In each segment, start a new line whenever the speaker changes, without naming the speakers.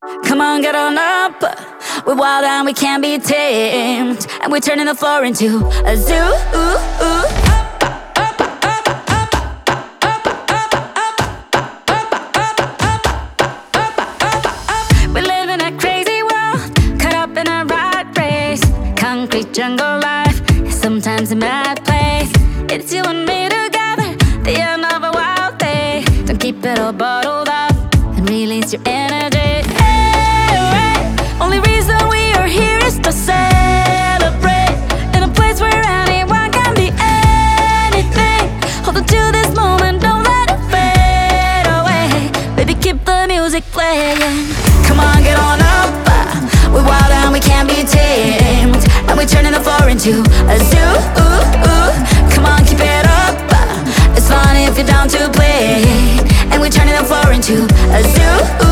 Come on, get on up. We're wild and we can't be tamed, and we're turning the floor into a zoo. We live in a crazy world, caught up in a rat race. Concrete jungle life is sometimes a mad place. It's you and me together, the end of a wild day. Don't keep it all bottled up and release your energy. Only reason we are here is to celebrate, in a place where anyone can be anything. Hold on to this moment, don't let it fade away. Baby, keep the music playing. Come on, get on up. We're wild and we can't be tamed, and we're turning the floor into a zoo. Come on, keep it up. It's fun if you're down to play, and we're turning the floor into a zoo.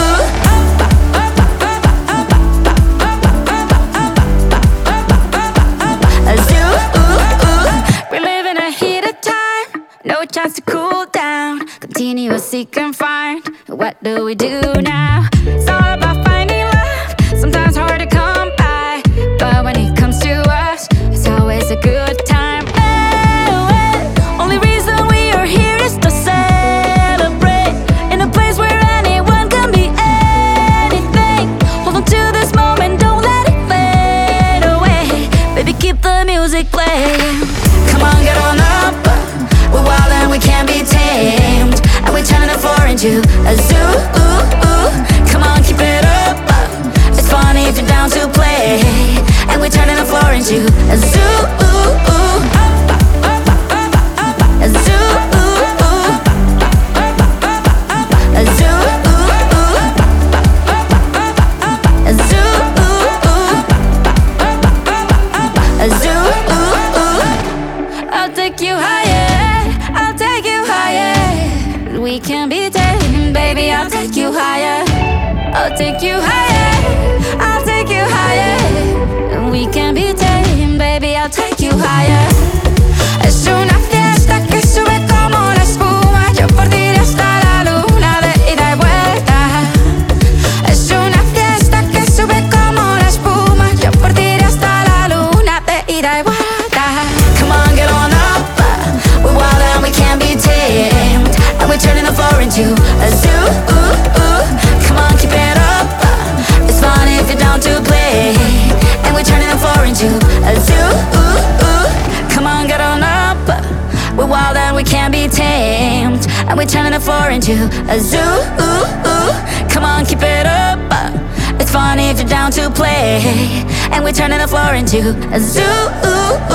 No chance to cool down, continuously confined. What do we do now? It's all about finding love, sometimes hard to come by, but when it comes to us, it's always a good time. Only reason we are here is to celebrate, in a place where anyone can be anything. Hold on to this moment, don't let it fade away. Baby, keep the music playing. Come on, get on up. We're wild and we can't be tamed, and we're turning the floor into a zoo. Come on, keep it up. It's funny if you're down to play, and we're turning the floor into a zoo. A zoo. A zoo. A zoo. A zoo. I'll take you higher. I'll take you higher. We can be tamed, baby. I'll take you higher. I'll take you higher. I'll take you higher. We can be tamed, baby. I'll take you higher. Es una fiesta que sube como la espuma. Yo por ti iré hasta la luna de ida y vuelta. Es una fiesta que sube como la espuma. Yo por ti iré hasta la luna de ida y vuelta. Come on, get on up. We're wild and we can't be tamed, and we're turning the floor into a zoo. Come on, keep it up. It's fun if you're down to play, and we're turning the floor into a zoo. Come on, get on up. We're wild and we can't be tamed, and we're turning the floor into a zoo. Come on, keep it up. It's fun if you're down to play, and we're turning the floor into a zoo.